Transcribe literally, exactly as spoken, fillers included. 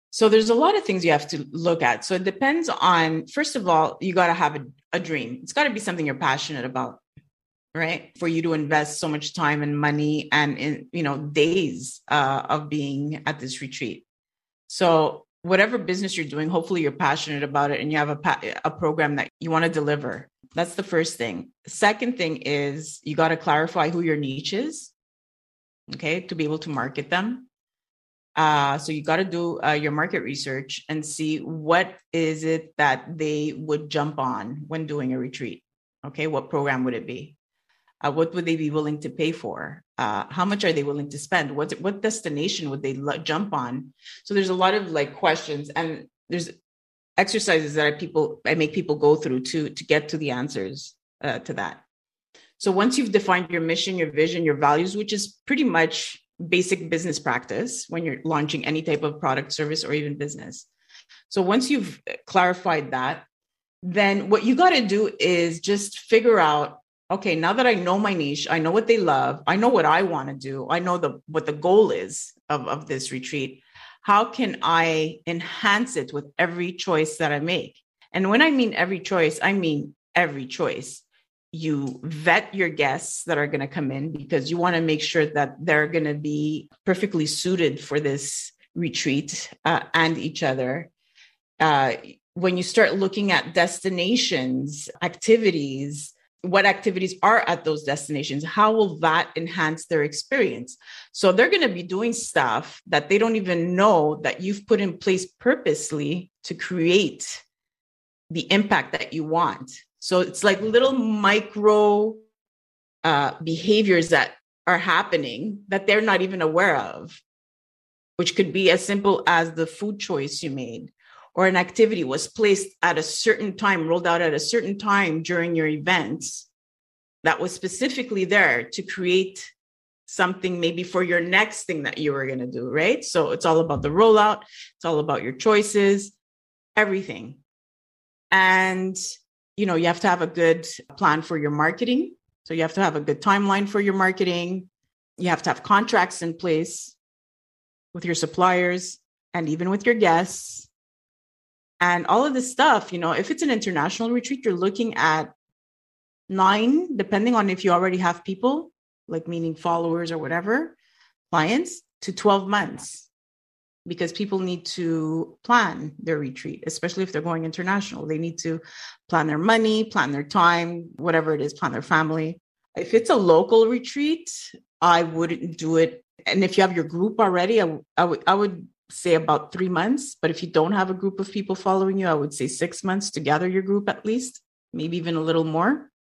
So there's a lot of things you have to look at. So it depends on, first of all, you got to have a, a dream. It's got to be something you're passionate about, right? For you to invest so much time and money and in, you know, days uh, of being at this retreat. So whatever business you're doing, hopefully you're passionate about it and you have a, pa- a program that you want to deliver. That's the first thing. Second thing is you got to clarify who your niche is, okay, to be able to market them. Uh, so you got to do uh, your market research and see what is it that they would jump on when doing a retreat. Okay, what program would it be? Uh, what would they be willing to pay for? Uh, how much are they willing to spend? What what destination would they lo- jump on? So there's a lot of like questions, and there's exercises that I people I make people go through to to get to the answers uh, to that. So once you've defined your mission, your vision, your values, which is pretty much basic business practice when you're launching any type of product, service, or even business. So once you've clarified that, then what you got to do is just figure out, okay, now that I know my niche, I know what they love, I know what I want to do, I know the what the goal is of, of this retreat. How can I enhance it with every choice that I make? And when I mean every choice, I mean every choice. You vet your guests that are going to come in because you want to make sure that they're going to be perfectly suited for this retreat uh, and each other. Uh, when you start looking at destinations, activities, what activities are at those destinations, how will that enhance their experience? So they're going to be doing stuff that they don't even know that you've put in place purposely to create the impact that you want. So it's like little micro uh, behaviors that are happening that they're not even aware of, which could be as simple as the food choice you made, or an activity was placed at a certain time, rolled out at a certain time during your events that was specifically there to create something maybe for your next thing that you were going to do, right? So it's all about the rollout. It's all about your choices, everything. And you know, you have to have a good plan for your marketing. So you have to have a good timeline for your marketing. You have to have contracts in place with your suppliers and even with your guests. And all of this stuff, you know, if it's an international retreat, you're looking at nine, depending on if you already have people, like meaning followers or whatever, clients, to twelve months. Because people need to plan their retreat, especially if they're going international. They need to plan their money, plan their time, whatever it is, plan their family. If it's a local retreat, I wouldn't do it. And if you have your group already, I, I, w- I would say about three months. But if you don't have a group of people following you, I would say six months to gather your group at least, maybe even a little more.